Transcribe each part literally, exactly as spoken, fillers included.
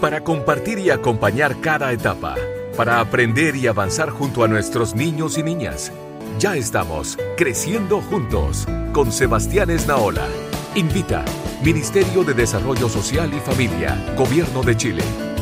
para compartir y acompañar cada etapa, para aprender y avanzar junto a nuestros niños y niñas. Ya estamos creciendo juntos con Sebastián Esnaola. Invita Ministerio de Desarrollo Social y Familia, Gobierno de Chile.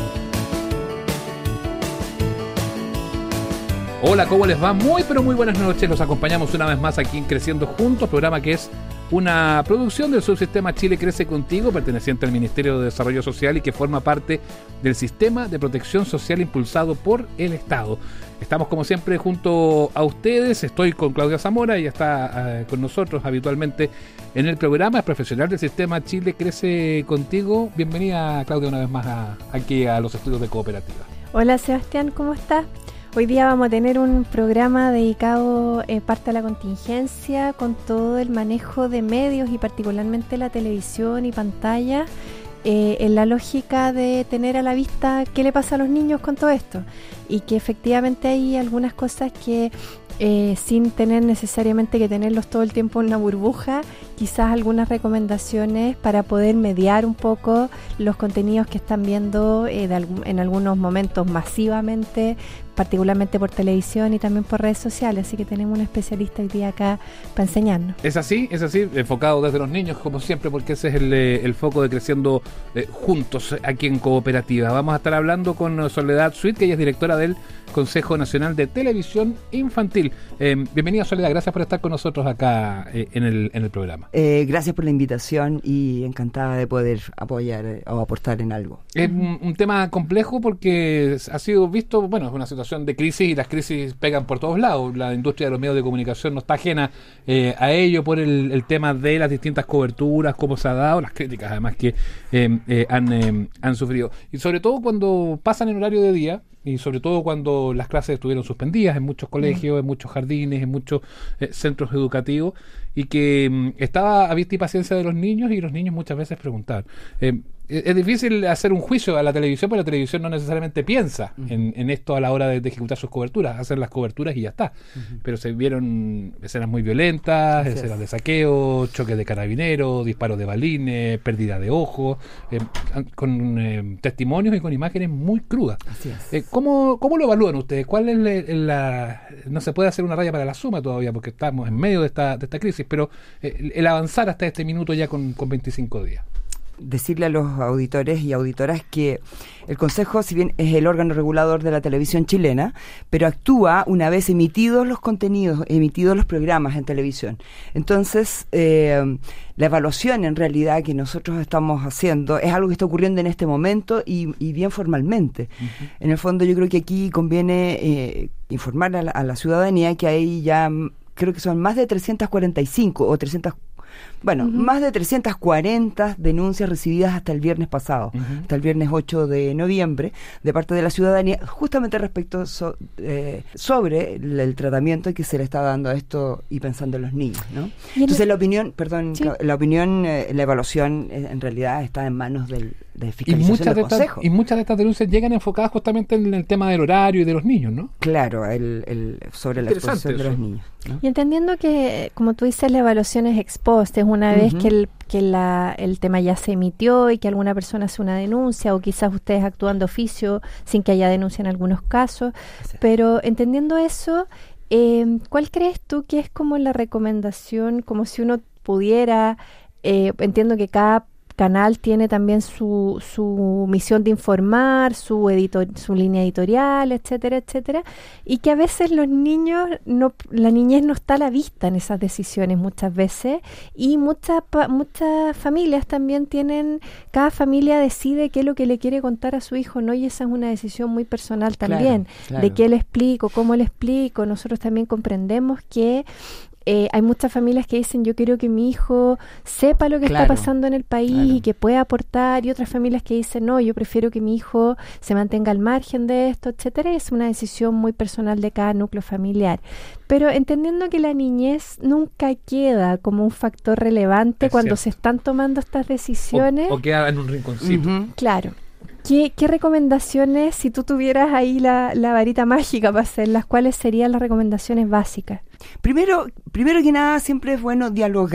Hola, ¿cómo les va? Muy pero muy buenas noches. Los acompañamos una vez más aquí en Creciendo Juntos, programa que es una producción del subsistema Chile Crece Contigo, perteneciente al Ministerio de Desarrollo Social y que forma parte del sistema de protección social impulsado por el Estado. Estamos como siempre junto a ustedes. Estoy con Claudia Zamora, ella está uh, con nosotros habitualmente en el programa, es profesional del sistema Chile Crece Contigo. Bienvenida, Claudia, una vez más a, aquí a los estudios de Cooperativa. Hola, Sebastián, ¿cómo estás? Hoy día vamos a tener un programa dedicado en parte a la contingencia, con todo el manejo de medios y particularmente la televisión y pantalla, eh, en la lógica de tener a la vista qué le pasa a los niños con todo esto. Y que efectivamente hay algunas cosas que eh, sin tener necesariamente que tenerlos todo el tiempo en una burbuja, quizás algunas recomendaciones para poder mediar un poco los contenidos que están viendo eh, de alg- en algunos momentos masivamente, particularmente por televisión y también por redes sociales, así que tenemos un especialista hoy día acá para enseñarnos. Es así, es así, enfocado desde los niños como siempre, porque ese es el, el foco de Creciendo eh, Juntos aquí en Cooperativa. Vamos a estar hablando con Soledad Sweet, que ella es directora del Consejo Nacional de Televisión Infantil. Eh, bienvenida, Soledad, gracias por estar con nosotros acá eh, en, el, en el programa. Eh, gracias por la invitación y encantada de poder apoyar eh, o aportar en algo. Es un, un tema complejo porque ha sido visto, bueno, es una situación de crisis y las crisis pegan por todos lados. La industria de los medios de comunicación no está ajena eh, a ello por el, el tema de las distintas coberturas, cómo se ha dado, las críticas además que eh, eh, han, eh, han sufrido. Y sobre todo cuando pasan en horario de día, y sobre todo cuando las clases estuvieron suspendidas en muchos colegios, mm. en muchos jardines, en muchos eh, centros educativos, y que mm, estaba a vista y paciencia de los niños, y los niños muchas veces preguntaban. Eh, es difícil hacer un juicio a la televisión, pero la televisión no necesariamente piensa uh-huh. en, en esto a la hora de, de ejecutar sus coberturas, hacen las coberturas y ya está. Uh-huh. Pero se vieron escenas muy violentas, Así escenas es. de saqueo, choques de carabineros, disparos de balines, pérdida de ojos, eh, con eh, testimonios y con imágenes muy crudas. Así es. Eh, ¿cómo, ¿Cómo lo evalúan ustedes? ¿Cuál es la, la... No se puede hacer una raya para la suma todavía porque estamos en medio de esta, de esta crisis, pero eh, el avanzar hasta este minuto ya con, con veinticinco días. Decirle a los auditores y auditoras que el Consejo, si bien es el órgano regulador de la televisión chilena, pero actúa una vez emitidos los contenidos, emitidos los programas en televisión. Entonces, eh, la evaluación en realidad que nosotros estamos haciendo es algo que está ocurriendo en este momento y, y bien formalmente. Uh-huh. En el fondo yo creo que aquí conviene eh, informar a la, a la ciudadanía que hay ya, creo que son más de trescientas cuarenta y cinco o trescientas Bueno, uh-huh. más de trescientas cuarenta denuncias recibidas hasta el viernes pasado, uh-huh. hasta el viernes ocho de noviembre, de parte de la ciudadanía, justamente respecto so, eh, sobre el, el tratamiento que se le está dando a esto y pensando en los niños, ¿no? Entonces el... la opinión, perdón, sí. la opinión, eh, la evaluación eh, en realidad está en manos del de fiscalización y muchas del de Consejo. Estas, y muchas de estas denuncias llegan enfocadas justamente en el tema del horario y de los niños, ¿no? Claro, el, el, sobre la exposición de los niños, ¿no? Y entendiendo que, como tú dices, la evaluación es ex post, es una uh-huh. vez que, el, que la, el tema ya se emitió y que alguna persona hace una denuncia, o quizás ustedes actúan de oficio sin que haya denuncia en algunos casos, sí. Pero entendiendo eso, eh, ¿cuál crees tú que es como la recomendación, como si uno pudiera, eh, entiendo que cada canal tiene también su, su misión de informar, su editor, su línea editorial, etcétera, etcétera, y que a veces los niños, no, la niñez no está a la vista en esas decisiones muchas veces, y muchas muchas familias también tienen, cada familia decide qué es lo que le quiere contar a su hijo, ¿no? Y esa es una decisión muy personal también, claro, claro. de qué le explico, cómo le explico. Nosotros también comprendemos que Eh, hay muchas familias que dicen yo quiero que mi hijo sepa lo que claro, está pasando en el país claro. y que pueda aportar, y otras familias que dicen no, yo prefiero que mi hijo se mantenga al margen de esto, etcétera. Es una decisión muy personal de cada núcleo familiar, pero entendiendo que la niñez nunca queda como un factor relevante es cuando cierto. se están tomando estas decisiones o, o queda en un rinconcito. Uh-huh. Claro. ¿Qué, ¿Qué recomendaciones, si tú tuvieras ahí la, la varita mágica para hacerlas, cuáles serían las recomendaciones básicas? Primero, primero que nada, siempre es bueno dialogar,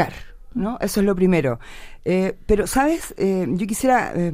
¿no? Eso es lo primero. Eh, pero, ¿sabes? Eh, yo quisiera eh,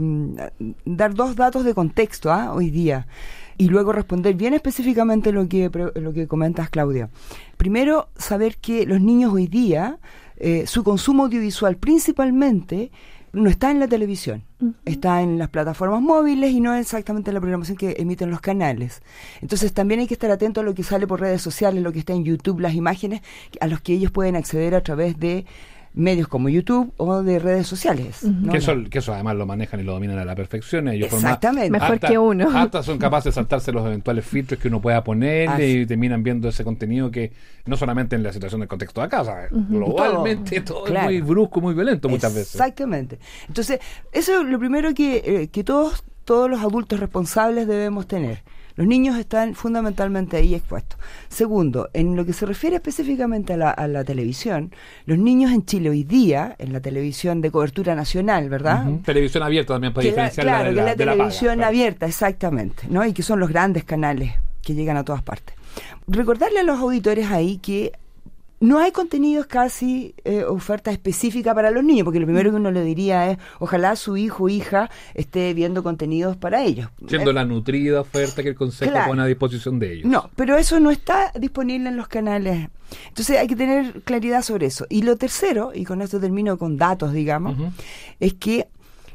dar dos datos de contexto ¿ah? hoy día y luego responder bien específicamente lo que, lo que comentas, Claudia. Primero, saber que los niños hoy día, eh, su consumo audiovisual principalmente no está en la televisión, uh-huh. está en las plataformas móviles y no exactamente en la programación que emiten los canales. Entonces también hay que estar atento a lo que sale por redes sociales, lo que está en YouTube, las imágenes a los que ellos pueden acceder a través de medios como YouTube o de redes sociales. Uh-huh. ¿no? Que, eso, que eso además lo manejan y lo dominan a la perfección. Ellos Exactamente. Mejor hasta, que uno. Hasta son capaces de saltarse los eventuales filtros que uno pueda poner Así. y terminan viendo ese contenido que no solamente en la situación del contexto de acá, o sea, uh-huh. globalmente todo, todo claro. es muy brusco, muy violento muchas veces. Exactamente. Entonces, eso es lo primero que, eh, que todos, todos los adultos responsables debemos tener. Los niños están fundamentalmente ahí expuestos. Segundo, en lo que se refiere específicamente a la, a la televisión, los niños en Chile hoy día, en la televisión de cobertura nacional, ¿verdad? Uh-huh. Televisión abierta también para que diferenciar la, claro, la de la, la, que de la la televisión paga, abierta, exactamente, ¿no? Y que son los grandes canales que llegan a todas partes. Recordarle a los auditores ahí que no hay contenidos casi, eh, oferta específica para los niños, porque lo primero que uno le diría es, ojalá su hijo o hija esté viendo contenidos para ellos. Siendo eh, la nutrida oferta que el consejo claro. pone a disposición de ellos. No, pero eso no está disponible en los canales. Entonces hay que tener claridad sobre eso. Y lo tercero, y con esto termino con datos, digamos, uh-huh. es que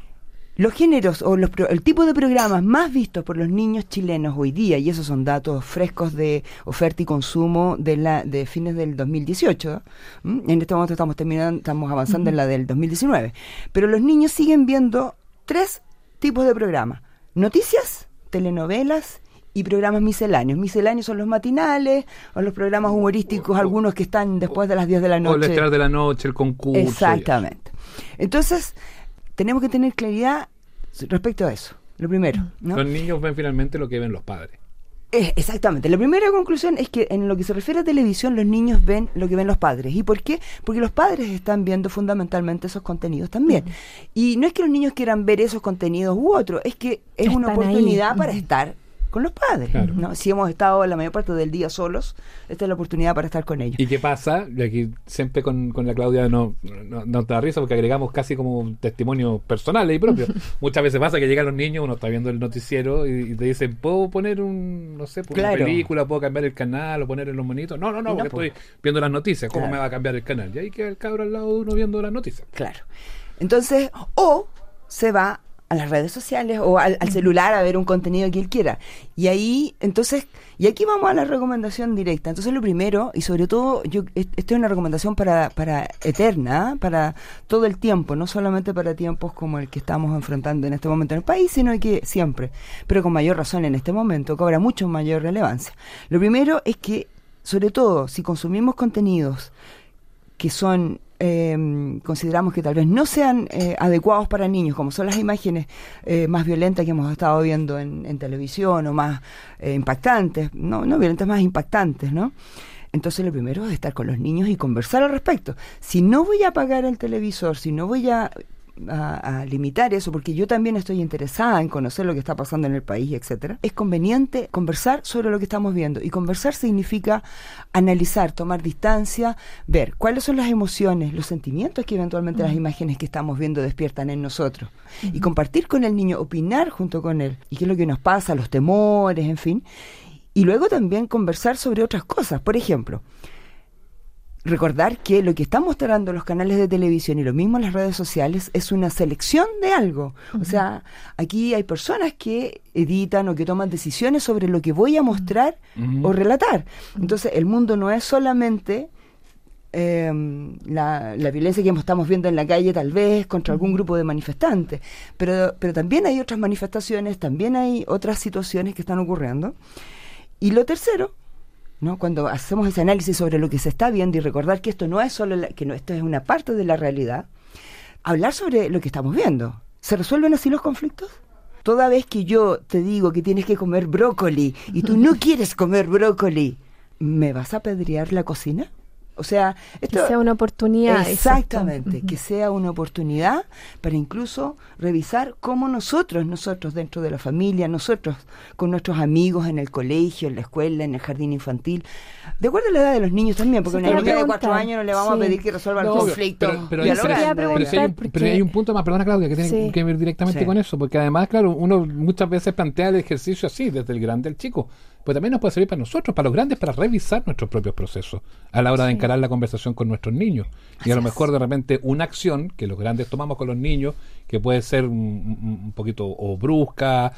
los géneros o los pro, el tipo de programas más vistos por los niños chilenos hoy día, y esos son datos frescos de oferta y consumo de la de fines del dos mil dieciocho, ¿m? En este momento estamos terminando, estamos avanzando uh-huh. en la del dos mil diecinueve, pero los niños siguen viendo tres tipos de programas: noticias, telenovelas y programas misceláneos. Misceláneos son los matinales o los programas humorísticos, o, algunos que están después de las diez de la noche. O el estrenar de la noche, el concurso. Exactamente. Entonces, tenemos que tener claridad respecto a eso. Lo primero, ¿no? Los niños ven finalmente lo que ven los padres. Eh, exactamente. La primera conclusión es que en lo que se refiere a televisión, los niños ven lo que ven los padres. ¿Y por qué? Porque los padres están viendo fundamentalmente esos contenidos también. Uh-huh. Y no es que los niños quieran ver esos contenidos u otros, es que es están una oportunidad ahí. Para uh-huh. estar con los padres, claro. ¿no? Si hemos estado la mayor parte del día solos, esta es la oportunidad para estar con ellos. ¿Y qué pasa? Y aquí siempre con, con la Claudia no, no, no te da risa porque agregamos casi como testimonios personales y propios. Muchas veces pasa que llegan los niños, uno está viendo el noticiero y, y te dicen, ¿puedo poner un, no sé, claro. una película, puedo cambiar el canal o poner en los monitos? No, no, no, porque no, pues. estoy viendo las noticias, ¿cómo claro. me va a cambiar el canal? Y ahí queda el cabro al lado de uno viendo las noticias. Claro. Entonces, o se va a las redes sociales o al, al celular a ver un contenido que él quiera. Y ahí, entonces, y aquí vamos a la recomendación directa. Entonces, lo primero, y sobre todo, yo esto es una recomendación para, para eterna, para todo el tiempo, no solamente para tiempos como el que estamos enfrentando en este momento en el país, sino que siempre, pero con mayor razón en este momento, cobra mucho mayor relevancia. Lo primero es que, sobre todo, si consumimos contenidos que son Eh, consideramos que tal vez no sean eh, adecuados para niños, como son las imágenes eh, más violentas que hemos estado viendo en, en televisión o más eh, impactantes, no, no violentas, más impactantes, ¿no? Entonces lo primero es estar con los niños y conversar al respecto. Si no voy a apagar el televisor, si no voy a A, a limitar eso, porque yo también estoy interesada en conocer lo que está pasando en el país, etcétera, es conveniente conversar sobre lo que estamos viendo. Y conversar significa analizar, tomar distancia, ver cuáles son las emociones, los sentimientos que eventualmente uh-huh. las imágenes que estamos viendo despiertan en nosotros. Uh-huh. Y compartir con el niño, opinar junto con él. Y qué es lo que nos pasa, los temores, en fin. Y luego también conversar sobre otras cosas. Por ejemplo, recordar que lo que están mostrando los canales de televisión y lo mismo en las redes sociales es una selección de algo. Uh-huh. O sea, aquí hay personas que editan o que toman decisiones sobre lo que voy a mostrar uh-huh. o relatar. Entonces, el mundo no es solamente eh, la, la violencia que estamos viendo en la calle, tal vez, contra algún grupo de manifestantes, pero, pero también hay otras manifestaciones, también hay otras situaciones que están ocurriendo. Y lo tercero, ¿no? Cuando hacemos ese análisis sobre lo que se está viendo y recordar que esto no es solo la, que no, esto es una parte de la realidad, hablar sobre lo que estamos viendo. ¿Se resuelven así los conflictos? Toda vez que yo te digo que tienes que comer brócoli y tú no quieres comer brócoli, ¿me vas a apedrear la cocina? O sea, esto, que sea una oportunidad. Exactamente, exacto. que sea una oportunidad para incluso revisar cómo nosotros, nosotros dentro de la familia, nosotros con nuestros amigos en el colegio, en la escuela, en el jardín infantil, de acuerdo a la edad de los niños también, porque a una niña de cuatro años no le vamos sí. a pedir que resuelva No, el conflicto. Pero, pero, Yo pero, quería pero, pero, si hay un, porque- pero hay un punto más, perdona Claudia, que tiene Sí. que ver directamente Sí. con eso, porque además, claro, uno muchas veces plantea el ejercicio así, desde el grande al chico, pues también nos puede servir para nosotros, para los grandes, para revisar nuestros propios procesos a la hora de Sí. encarar la conversación con nuestros niños. Y Así a lo es. mejor de repente una acción que los grandes tomamos con los niños, que puede ser un, un- un poquito o brusca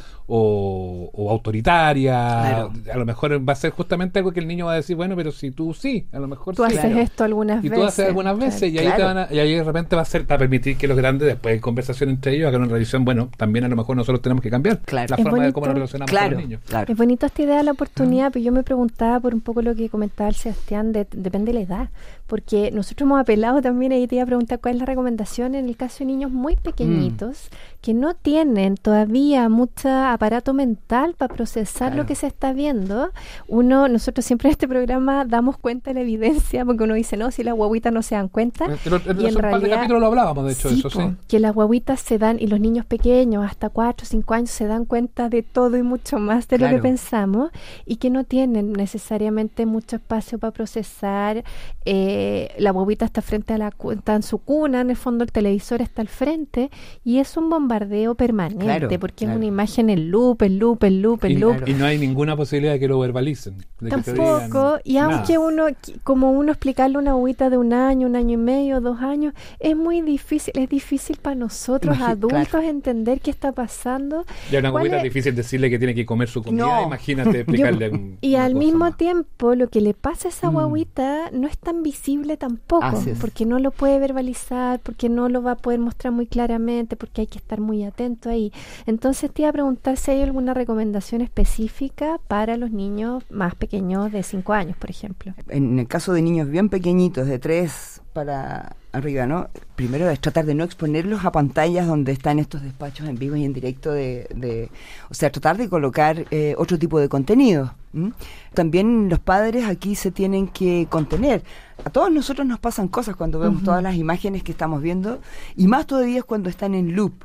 o, o autoritaria, Claro. a lo mejor va a ser justamente algo que el niño va a decir, bueno, pero si tú sí, a lo mejor Tú sí. haces Claro. esto algunas Y veces. tú haces algunas claro. veces y ahí, Claro. te van a- y ahí de repente va a ser para permitir que los grandes, después de conversación entre ellos, hagan una revisión. Bueno, también a lo mejor nosotros tenemos que cambiar Claro. la Es forma de bonito. cómo nos relacionamos Claro, con los niños. claro. Es bonito esta idea de la oportunidad, pero yo me preguntaba por un poco lo que comentaba el Sebastián, de, depende de la edad, porque nosotros hemos apelado también, ahí te iba a preguntar cuál es la recomendación en el caso de niños muy pequeñitos, que no tienen todavía mucho aparato mental para procesar Claro. lo que se está viendo. Uno, nosotros siempre en este programa damos cuenta de la evidencia, porque uno dice, no, si las guaguitas no se dan cuenta, Eh, pero, eh, y en hace un par de realidad- capítulos lo hablábamos, de hecho, Sí, eso po, sí. que las guaguitas se dan, y los niños pequeños, hasta cuatro o cinco años, se dan cuenta de todo y mucho más de lo Claro. que pensamos, y que no tienen necesariamente mucho espacio para procesar. Eh, la guaguita está frente a la cu- está en su cuna, en el fondo el televisor está al frente, y es un bombardeo permanente, Claro, porque claro. es una imagen en loop, en loop, en loop, en Y, loop. y no hay ninguna posibilidad de que lo verbalicen. De que te digan Tampoco, y aunque nada. uno, qui- como uno explicarle a una agüita de un año, un año y medio, dos años, es muy difícil, es difícil para nosotros Imagi- adultos claro. entender qué está pasando. Ya una ¿Cuál guaguita es es? difícil decirle que tiene que comer su comida, No. imagínate explicarle un- Y una al cosa mismo más. tiempo, lo que le pasa a esa Mm. guaguita no es tan visible tampoco, Así es. porque no lo puede verbalizar, porque no lo va a poder mostrar muy claramente, porque hay que estar muy atento ahí. Entonces te iba a preguntar si hay alguna recomendación específica para los niños más pequeños de cinco años, por ejemplo. En el caso de niños bien pequeñitos, de tres para arriba, ¿no? Primero es tratar de no exponerlos a pantallas donde están estos despachos en vivo y en directo de... de o sea, tratar de colocar eh, otro tipo de contenido. ¿m? También los padres aquí se tienen que contener. A todos nosotros nos pasan cosas cuando vemos Ujú. todas las imágenes que estamos viendo, y más todavía es cuando están en loop.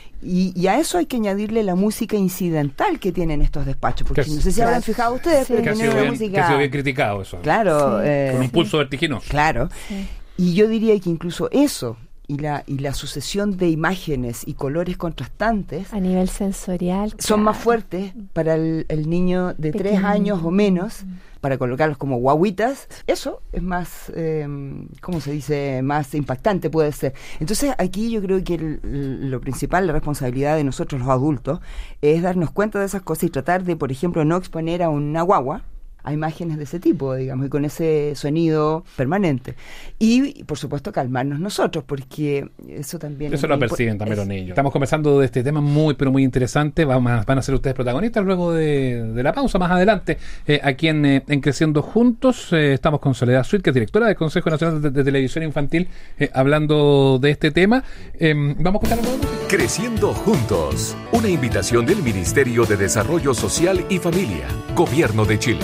Y, y a eso hay que añadirle la música incidental que tienen estos despachos, porque Que- no sé si Claro. habrán fijado ustedes, Sí. pero Que ha tienen sido una bien, que música... ha sido bien criticado eso. Claro, Sí. eh, Con un Sí. pulso vertiginoso. claro. Sí. Y yo diría que incluso eso y la y la sucesión de imágenes y colores contrastantes A nivel sensorial. son más claro. fuertes para el, el niño de tres Pequeño. años o menos, para colocarlos como guaguitas. Eso es más, eh, ¿cómo se dice? Más impactante puede ser. Entonces aquí yo creo que el- lo principal, la responsabilidad de nosotros los adultos, es darnos cuenta de esas cosas y tratar de, por ejemplo, no exponer a una guagua a imágenes de ese tipo, digamos, y con ese sonido permanente. Y, por supuesto, calmarnos nosotros, porque eso también... Eso es lo muy impo- perciben también es- los niños. Estamos conversando de este tema muy, pero muy interesante. Vamos a- van a ser ustedes protagonistas luego de, de la pausa más adelante. Eh, aquí en, eh, en Creciendo Juntos eh, estamos con Soledad Suit, que es directora del Consejo Nacional de, de Televisión Infantil, eh, hablando de este tema. Eh, vamos a escuchar algo de música. Creciendo Juntos. Una invitación del Ministerio de Desarrollo Social y Familia, Gobierno de Chile.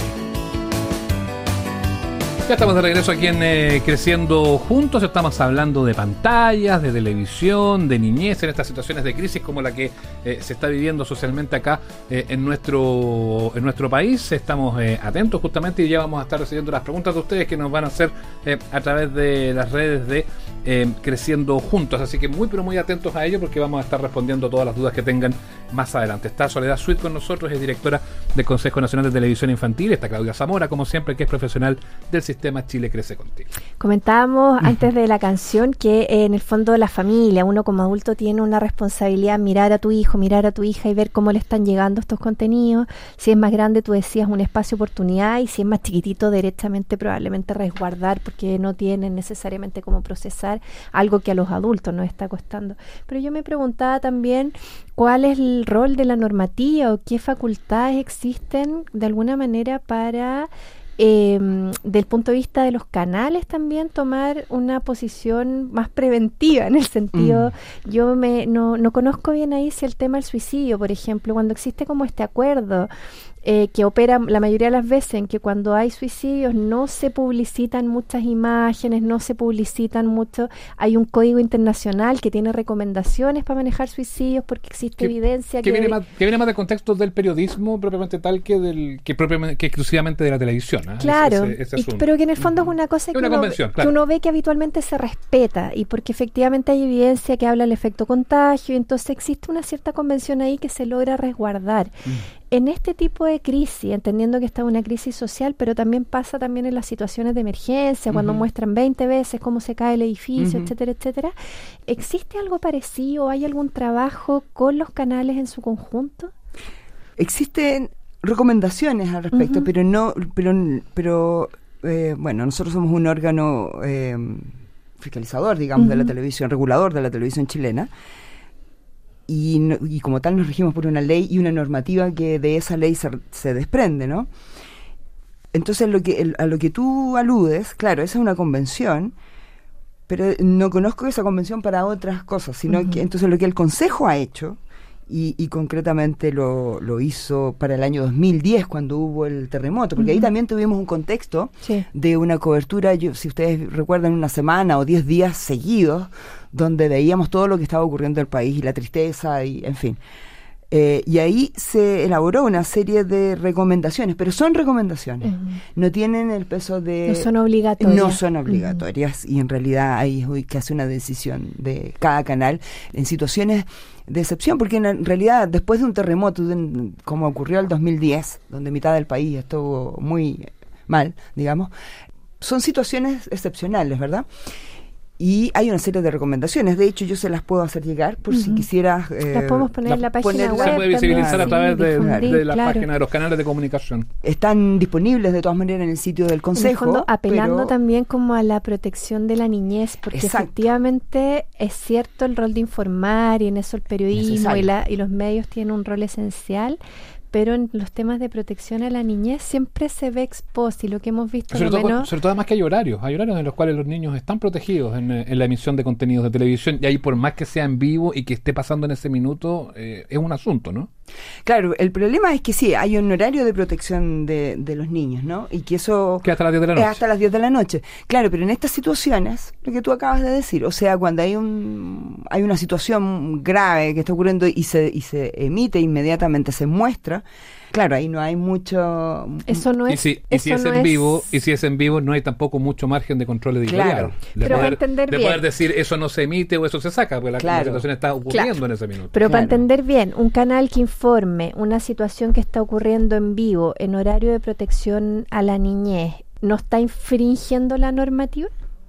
Ya estamos de regreso aquí en eh, Creciendo Juntos. Estamos hablando de pantallas, de televisión, de niñez en estas situaciones de crisis como la que eh, se está viviendo socialmente acá eh, en nuestro en nuestro país. Estamos eh, atentos justamente y ya vamos a estar recibiendo las preguntas de ustedes que nos van a hacer eh, a través de las redes de eh, Creciendo Juntos. Así que muy pero muy atentos a ello porque vamos a estar respondiendo todas las dudas que tengan más adelante. Está Soledad Suit con nosotros, es directora del Consejo Nacional de Televisión Infantil. Está Claudia Zamora, como siempre, que es profesional del Sistema Chile Crece Contigo. Comentábamos antes de la canción que eh, en el fondo la familia, uno como adulto tiene una responsabilidad, mirar a tu hijo, mirar a tu hija y ver cómo le están llegando estos contenidos. Si es más grande, tú decías, un espacio oportunidad, y si es más chiquitito, directamente probablemente resguardar, porque no tienen necesariamente cómo procesar algo que a los adultos nos está costando. Pero yo me preguntaba también cuál es el rol de la normativa o qué facultades existen de alguna manera para... Eh, del punto de vista de los canales también tomar una posición más preventiva en el sentido, mm. yo me no, no conozco bien ahí si el tema del suicidio, por ejemplo, cuando existe como este acuerdo eh, que opera la mayoría de las veces en que cuando hay suicidios no se publicitan muchas imágenes, no se publicitan mucho. Hay un código internacional que tiene recomendaciones para manejar suicidios porque existe que, evidencia que, que... Viene más, que viene más del contexto del periodismo propiamente tal que del que propiamente que exclusivamente de la televisión. ¿eh? Claro, ese, ese y, pero que en el fondo uh-huh. es una cosa es que, una uno, convención, que claro. uno ve que habitualmente se respeta y porque efectivamente hay evidencia que habla del efecto contagio, y entonces existe una cierta convención ahí que se logra resguardar. Uh-huh. En este tipo de crisis, entendiendo que está una crisis social, pero también pasa también en las situaciones de emergencia, uh-huh. cuando muestran veinte veces cómo se cae el edificio, uh-huh. etcétera, etcétera. ¿Existe algo parecido? ¿Hay algún trabajo con los canales en su conjunto? Existen recomendaciones al respecto, uh-huh. pero no, pero, pero eh, bueno, nosotros somos un órgano eh, fiscalizador, digamos, uh-huh. de la televisión, regulador de la televisión chilena. Y, no, y como tal nos regimos por una ley y una normativa que de esa ley se, se desprende, ¿no? Entonces lo que, el, a lo que tú aludes, claro, esa es una convención, pero no conozco esa convención para otras cosas, sino uh-huh. que entonces lo que el Consejo ha hecho, y, y concretamente lo, lo hizo para el año dos mil diez cuando hubo el terremoto, porque uh-huh. ahí también tuvimos un contexto sí. de una cobertura, yo, si ustedes recuerdan, una semana o diez días seguidos, donde veíamos todo lo que estaba ocurriendo en el país y la tristeza y en fin. Eh, y ahí se elaboró una serie de recomendaciones, pero son recomendaciones, uh-huh. no tienen el peso de... No son obligatorias. No son obligatorias, uh-huh. y en realidad hay que hacer una decisión de cada canal en situaciones de excepción, porque en realidad después de un terremoto, de, como ocurrió el dos mil diez, donde mitad del país estuvo muy mal, digamos, son situaciones excepcionales, ¿verdad? Y hay una serie de recomendaciones. De hecho, yo se las puedo hacer llegar por uh-huh. si quisieras... Eh, las podemos poner la, en la página web. Se puede visibilizar también, a través sí, de, difundir, de la claro. página de los canales de comunicación. Están disponibles de todas maneras en el sitio del Consejo. En el fondo, apelando pero... también como a la protección de la niñez, porque Exacto. efectivamente es cierto el rol de informar, y en eso el periodismo y, la, y los medios tienen un rol esencial, pero en los temas de protección a la niñez siempre se ve expuesto, y lo que hemos visto sobre, lo todo, menos... sobre todo además que hay horarios, hay horarios en los cuales los niños están protegidos en, en la emisión de contenidos de televisión, y ahí por más que sea en vivo y que esté pasando en ese minuto, eh, es un asunto, ¿no? Claro, el problema es que sí, hay un horario de protección de, de los niños, ¿no? Y que eso... Que hasta las diez de la noche. Es hasta las diez de la noche. Claro, pero en estas situaciones, lo que tú acabas de decir, o sea, cuando hay un hay una situación grave que está ocurriendo y se, y se emite inmediatamente, se muestra... Claro, ahí no hay mucho... Eso no es... Y si, y si es no en es... vivo, y si es en vivo, no hay tampoco mucho margen de control editorial. Claro. De, pero poder, para entender de bien. poder decir eso no se emite o eso se saca, porque la, claro. la situación está ocurriendo claro. en ese minuto. Pero claro. para entender bien, un canal que informe una situación que está ocurriendo en vivo en horario de protección a la niñez, ¿no está infringiendo la normativa?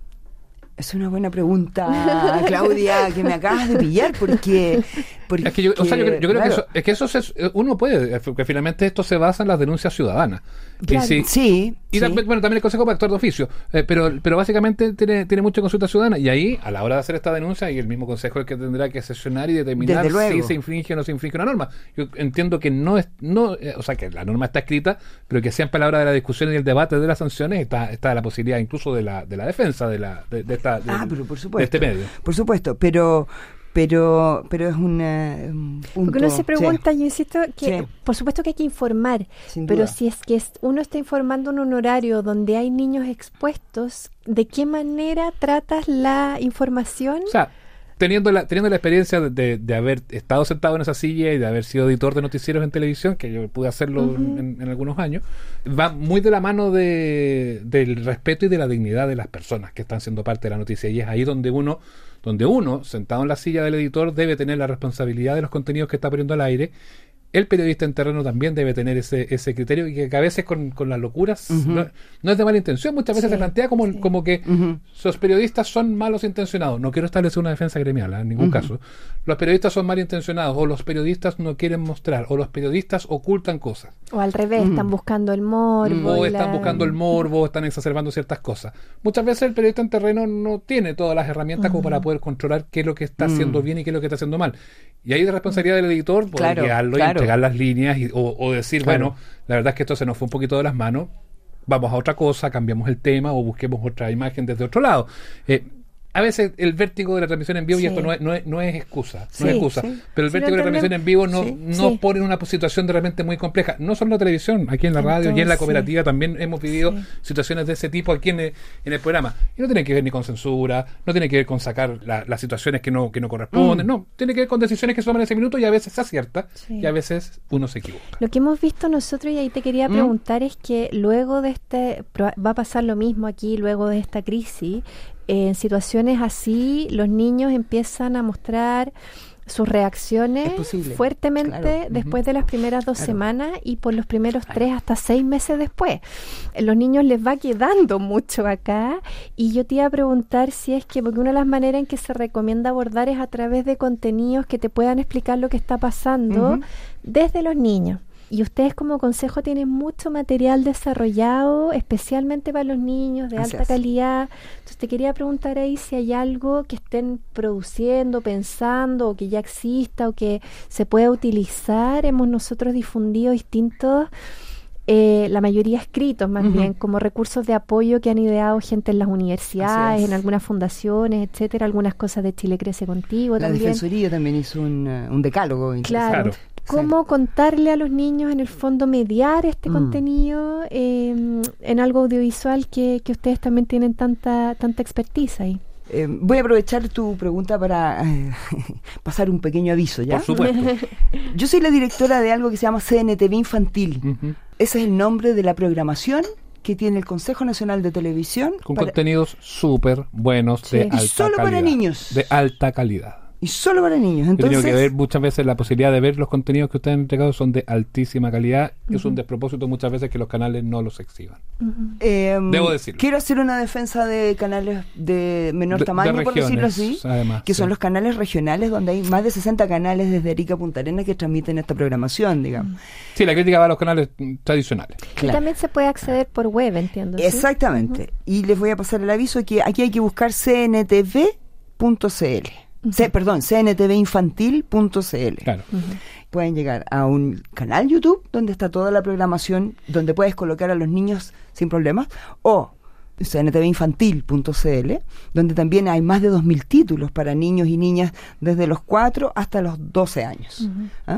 Es una buena pregunta, Claudia, que me acabas de pillar, porque... porque es que yo, o sea, yo, creo, yo creo claro. que eso, es que eso se, uno puede, que finalmente esto se basa en las denuncias ciudadanas. Claro. Si, sí. Y sí. también, bueno, también el Consejo para actuar de oficio, eh, pero pero básicamente tiene tiene mucha consulta ciudadana, y ahí, a la hora de hacer esta denuncia, y el mismo Consejo es el que tendrá que sesionar y determinar si se infringe o no se infringe una norma. Yo entiendo que no es, no eh, o sea, que la norma está escrita, pero que siempre a la hora de la discusión y el debate de las sanciones está está la posibilidad incluso de la de la defensa de la de, de esta de, ah, pero por supuesto, de este medio. Por supuesto, pero pero pero es una, un punto... Porque uno se pregunta, sí. yo insisto, que sí. por supuesto que hay que informar, Sin pero duda. si es que es, uno está informando en un horario donde hay niños expuestos, ¿de qué manera tratas la información? O sea, teniendo la teniendo la experiencia de, de, de haber estado sentado en esa silla y de haber sido editor de noticieros en televisión, que yo pude hacerlo uh-huh. en, en algunos años, va muy de la mano de, del respeto y de la dignidad de las personas que están siendo parte de la noticia, y es ahí donde uno donde uno, sentado en la silla del editor, debe tener la responsabilidad de los contenidos que está poniendo al aire. El periodista en terreno también debe tener ese ese criterio, y que a veces con, con las locuras uh-huh. no, no es de mala intención, muchas veces sí, se plantea como, sí. como que uh-huh. los periodistas son malos intencionados. No quiero establecer una defensa gremial, ¿eh? En ningún uh-huh. caso. Los periodistas son mal intencionados, o los periodistas no quieren mostrar, o los periodistas ocultan cosas. O al revés, uh-huh. están buscando el morbo. O y están la... buscando el morbo, o están exacerbando ciertas cosas. Muchas veces el periodista en terreno no tiene todas las herramientas uh-huh. como para poder controlar qué es lo que está uh-huh. haciendo bien y qué es lo que está haciendo mal. Y ahí de responsabilidad del editor poder claro, guiarlo claro. y entregar las líneas y, o, o decir, claro. bueno, la verdad es que esto se nos fue un poquito de las manos, vamos a otra cosa, cambiamos el tema o busquemos otra imagen desde otro lado. Eh, a veces el vértigo de la transmisión en vivo, Sí. y esto no es, no es, no es excusa, Sí, no es excusa, sí. pero el Sí, vértigo lo de la transmisión en vivo no, Sí, no sí. pone en una situación de repente muy compleja, no solo en la televisión, aquí en la radio y en la Entonces, cooperativa también hemos vivido sí. situaciones de ese tipo aquí en el, en el programa, y no tiene que ver ni con censura, no tiene que ver con sacar la- las situaciones que no, que no corresponden, Mm. no, tiene que ver con decisiones que se toman en ese minuto y a veces se acierta Sí. y a veces uno se equivoca. Lo que hemos visto nosotros, y ahí te quería ¿Mm? preguntar, es que luego de este, pro- va a pasar lo mismo aquí, luego de esta crisis, eh, en situaciones así, los niños empiezan a mostrar sus reacciones Es posible, fuertemente claro. después de las primeras dos Claro. semanas y por los primeros tres hasta seis meses después. Eh, Los niños les va quedando mucho acá, y yo te iba a preguntar si es que, porque una de las maneras en que se recomienda abordar es a través de contenidos que te puedan explicar lo que está pasando Ujú. desde los niños. Y ustedes como consejo tienen mucho material desarrollado, especialmente para los niños, de Así alta es. calidad. Entonces te quería preguntar ahí si hay algo que estén produciendo, pensando, o que ya exista, o que se pueda utilizar. Hemos nosotros difundido distintos, eh, la mayoría escritos más Ujú. bien, como recursos de apoyo que han ideado gente en las universidades, Así es. en algunas fundaciones, etcétera, algunas cosas de Chile Crece Contigo La también. Defensoría también hizo un, eh, un decálogo. Claro. Claro. ¿Cómo contarle a los niños, en el fondo, mediar este Mm. contenido eh, en algo audiovisual que, que ustedes también tienen tanta tanta expertise ahí? Eh, voy a aprovechar tu pregunta para eh, pasar un pequeño aviso, ¿ya? Por supuesto. Yo soy la directora de algo que se llama C N T V Infantil. Ujú. Ese es el nombre de la programación que tiene el Consejo Nacional de Televisión. Con para- contenidos súper buenos Sí. de Y alta solo calidad. para niños. De alta calidad. y solo para niños. He tenido Entonces, que ver muchas veces la posibilidad de ver los contenidos que ustedes han entregado son de altísima calidad. Es un despropósito muchas veces que los canales no los exhiban. eh, Debo decirlo. quiero hacer una defensa de canales de menor De- tamaño, de por decirlo así, regiones, además, que sí. son los canales regionales, donde hay más de sesenta canales desde Arica a Punta Arenas que transmiten esta programación, digamos. Sí, la crítica va a los canales mm, tradicionales. Y Claro. también se puede acceder por web, entiendo. ¿sí? Exactamente. Y les voy a pasar el aviso que aquí hay que buscar c n t v punto c l. C- perdón, c n t v infantil punto c l. Claro. Pueden llegar a un canal YouTube donde está toda la programación, donde puedes colocar a los niños sin problemas, o c n t v infantil punto c l, donde también hay más de dos mil títulos para niños y niñas desde los cuatro hasta los doce años. ¿Ah?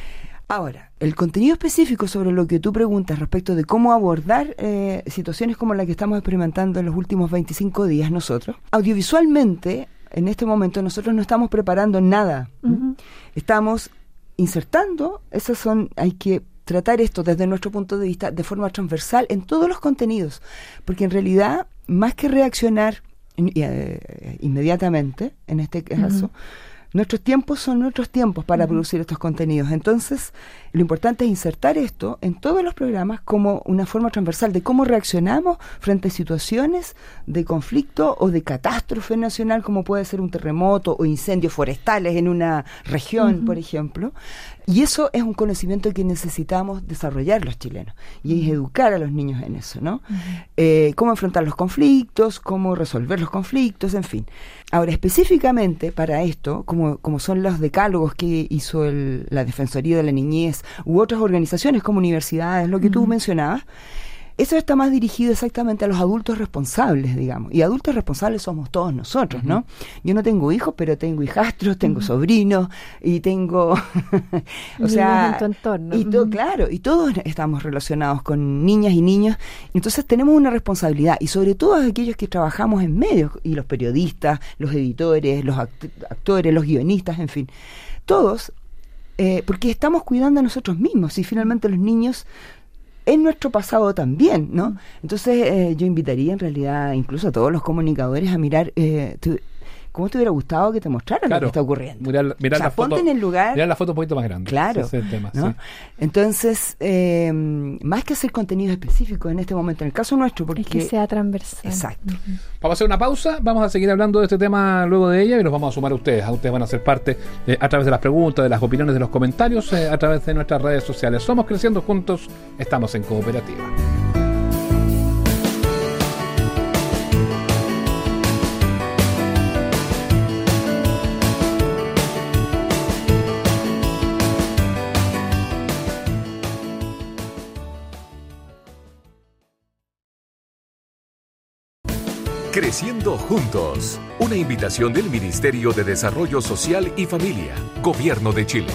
Ahora, el contenido específico sobre lo que tú preguntas respecto de cómo abordar eh, situaciones como la que estamos experimentando en los últimos veinticinco días nosotros, audiovisualmente, en este momento nosotros no estamos preparando nada. Ujú. Estamos insertando, esas son, hay que tratar esto desde nuestro punto de vista de forma transversal en todos los contenidos, porque en realidad, más que reaccionar in- eh, inmediatamente, en este caso, nuestros tiempos son nuestros tiempos para producir estos contenidos. Entonces, lo importante es insertar esto en todos los programas como una forma transversal de cómo reaccionamos frente a situaciones de conflicto o de catástrofe nacional, como puede ser un terremoto o incendios forestales en una región, por ejemplo. Y eso es un conocimiento que necesitamos desarrollar los chilenos, y es educar a los niños en eso, ¿no? Eh, cómo enfrentar los conflictos, cómo resolver los conflictos, en fin. Ahora, específicamente para esto, como, como son los decálogos que hizo el- la Defensoría de la Niñez u otras organizaciones como universidades, lo que tú mencionabas, eso está más dirigido exactamente a los adultos responsables, digamos. Y adultos responsables somos todos nosotros, ¿no? Yo no tengo hijos, pero tengo hijastros, tengo sobrinos y tengo... o Niños sea... en tu entorno. Y to- Ujú. claro, y todos estamos relacionados con niñas y niños. Entonces tenemos una responsabilidad. Y sobre todo aquellos que trabajamos en medios, y los periodistas, los editores, los act- actores, los guionistas, en fin. Todos, eh, porque estamos cuidando a nosotros mismos. Y finalmente los niños... en nuestro pasado también, ¿no? Entonces eh, yo invitaría en realidad incluso a todos los comunicadores a mirar eh, tu- cómo te hubiera gustado que te mostraran lo que está ocurriendo. Mirar, mirar O sea, la foto, ponte en el lugar. mirar la foto un poquito más grande. Claro, Ese es el tema, ¿no? sí. Entonces, eh, más que hacer contenido específico en este momento, en el caso nuestro, porque... Es que sea transversal. Exacto. Vamos a hacer una pausa, vamos a seguir hablando de este tema luego de ella y nos vamos a sumar a ustedes. A ustedes van a ser parte eh, a través de las preguntas, de las opiniones, de los comentarios, eh, a través de nuestras redes sociales. Somos Creciendo Juntos, estamos en Cooperativa. Creciendo Juntos, una invitación del Ministerio de Desarrollo Social y Familia, Gobierno de Chile.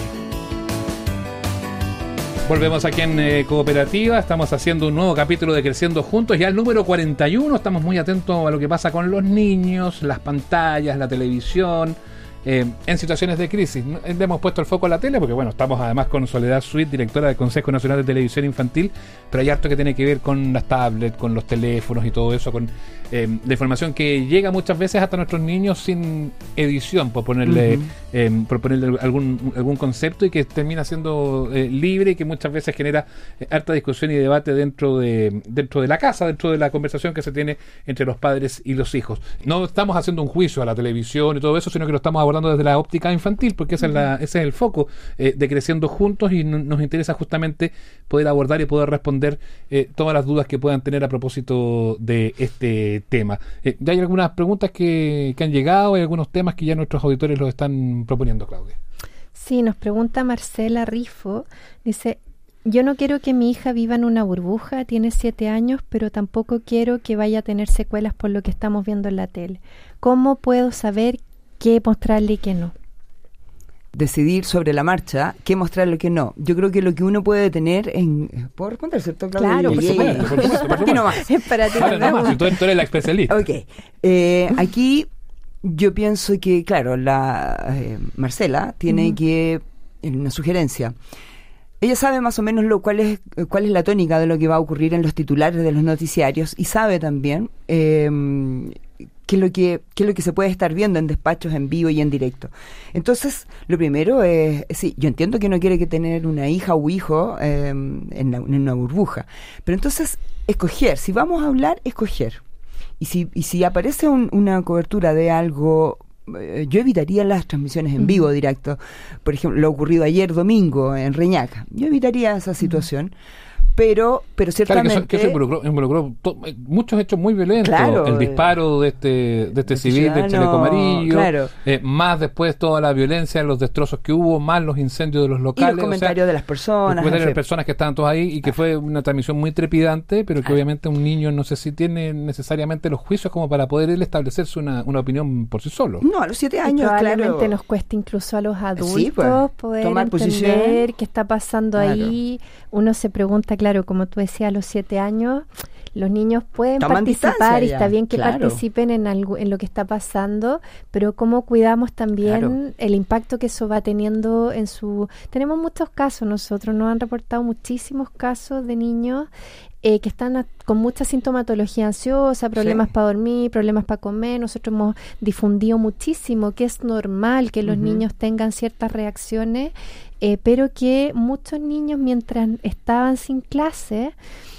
Volvemos aquí en eh, Cooperativa, estamos haciendo un nuevo capítulo de Creciendo Juntos, ya el número cuarenta y uno, estamos muy atentos a lo que pasa con los niños, las pantallas, la televisión, eh, en situaciones de crisis. Le hemos puesto el foco a la tele porque, bueno, estamos además con Soledad Sweet, directora del Consejo Nacional de Televisión Infantil, pero hay harto que tiene que ver con las tablets, con los teléfonos y todo eso, con eh, la información que llega muchas veces hasta nuestros niños sin edición, por ponerle, uh-huh. eh, por ponerle algún, algún concepto, y que termina siendo eh, libre y que muchas veces genera eh, harta discusión y debate dentro de, dentro de la casa, dentro de la conversación que se tiene entre los padres y los hijos. No estamos haciendo un juicio a la televisión y todo eso, sino que lo estamos abordando desde la óptica infantil, porque esa uh-huh. es la, ese es el foco eh, de Creciendo Juntos, y no, nos interesa justamente poder abordar y poder responder eh, todas las dudas que puedan tener a propósito de este tema. Eh, ya hay algunas preguntas que, que han llegado, hay algunos temas que ya nuestros auditores los están proponiendo, Claudia. Sí, nos pregunta Marcela Rifo, dice: yo no quiero que mi hija viva en una burbuja, tiene siete años, pero tampoco quiero que vaya a tener secuelas por lo que estamos viendo en la tele. ¿Cómo puedo saber qué mostrarle y qué no? Decidir sobre la marcha qué mostrarle y qué no. Yo creo que lo que uno puede tener en... ¿Puedo responder, cierto, Claudia? Claro, por supuesto. Por supuesto, por supuesto. Es para ti. Vale, nomás, si tú, tú eres la especialista. Ok. Eh, aquí yo pienso que, claro, la eh, Marcela tiene uh-huh. que... una sugerencia. Ella sabe más o menos lo cuál es cuál es la tónica de lo que va a ocurrir en los titulares de los noticiarios, y sabe también eh, qué es lo que qué es lo que se puede estar viendo en despachos en vivo y en directo. Entonces, lo primero es, sí, yo entiendo que no quiere que tener una hija o hijo eh, en, la, en una burbuja, pero entonces escoger, si vamos a hablar, escoger. Y si y si aparece un, una cobertura de algo, yo evitaría las transmisiones en vivo directo. Por ejemplo, lo ocurrido ayer domingo en Reñaca, yo evitaría esa situación. Pero, pero ciertamente... Claro, que eso, que eso involucró, involucró to, muchos hechos muy violentos. Claro, el disparo de este de este civil de Chaleco Amarillo, claro. eh, más después toda la violencia, los destrozos que hubo, más los incendios de los locales. Y los comentarios, o sea, de las personas. Los comentarios de las personas que estaban todos ahí, y que fue una transmisión muy trepidante, pero que obviamente un niño no sé si tiene necesariamente los juicios como para poder él establecerse una, una opinión por sí solo. No, a los siete años, y probablemente claro. nos cuesta incluso a los adultos sí, pues, tomar poder entender posición. Qué está pasando claro. ahí. Uno se pregunta, claro, como tú decías, a los siete años los niños pueden Toman participar y ya. está bien que claro. participen en algo, en lo que está pasando, pero cómo cuidamos también claro. el impacto que eso va teniendo en su... Tenemos muchos casos, nosotros nos han reportado muchísimos casos de niños eh, que están a, con mucha sintomatología ansiosa, problemas sí. para dormir, problemas para comer. Nosotros hemos difundido muchísimo que es normal que los uh-huh. niños tengan ciertas reacciones, eh, pero que muchos niños, mientras estaban sin clase,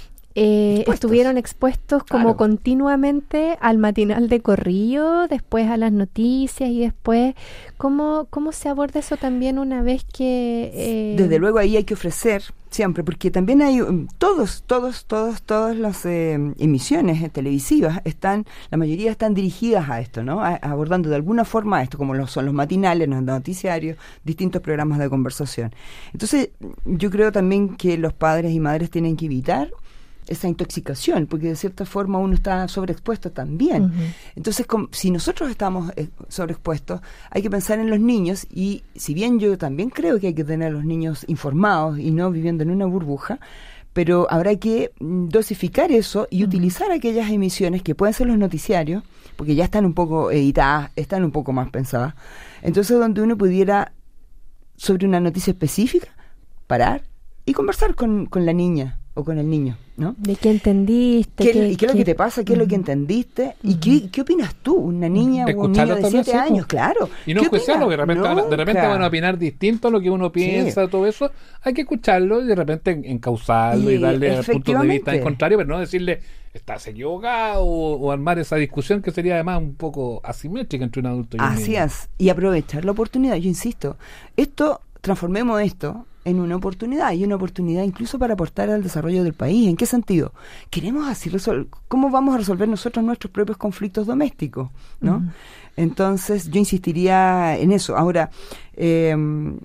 Eh, estuvieron expuestos como claro. continuamente al matinal de corrido, después a las noticias, y después ¿cómo, cómo se aborda eso también una vez que... Eh... Desde luego ahí hay que ofrecer siempre, porque también hay um, todos, todos, todos, todas las eh, emisiones eh, televisivas están, la mayoría están dirigidas a esto, ¿no? A, abordando de alguna forma esto, como lo son los matinales, los noticiarios, distintos programas de conversación. Entonces, yo creo también que los padres y madres tienen que evitar esa intoxicación, porque de cierta forma uno está sobreexpuesto también. Uh-huh. Entonces, com, si nosotros estamos eh, sobreexpuestos, hay que pensar en los niños, y si bien yo también creo que hay que tener a los niños informados y no viviendo en una burbuja, pero habrá que mm, dosificar eso y uh-huh. utilizar aquellas emisiones que pueden ser los noticiarios, porque ya están un poco editadas, están un poco más pensadas. Entonces, donde uno pudiera, sobre una noticia específica, parar y conversar con, con la niña o con el niño, ¿no? ¿De qué entendiste? ¿Qué, ¿Qué, ¿Y qué es lo que te pasa? ¿Qué uh-huh. es lo que entendiste? ¿Y uh-huh. qué, qué opinas tú? Una niña o un niño de siete años, claro. Y no escucharlo, que de repente, van a, de repente van a opinar distinto a lo que uno piensa, sí. todo eso. Hay que escucharlo y de repente encauzarlo y, y darle puntos de vista en contrario, pero no decirle estás equivocado, o, o armar esa discusión que sería además un poco asimétrica entre un adulto y un niño. Así es. Y aprovechar la oportunidad. Yo insisto, esto, transformemos esto en una oportunidad, y una oportunidad incluso para aportar al desarrollo del país. ¿En qué sentido? Queremos así resolver, ¿cómo vamos a resolver nosotros nuestros propios conflictos domésticos? ¿No? Uh-huh. Entonces, yo insistiría en eso. Ahora, eh,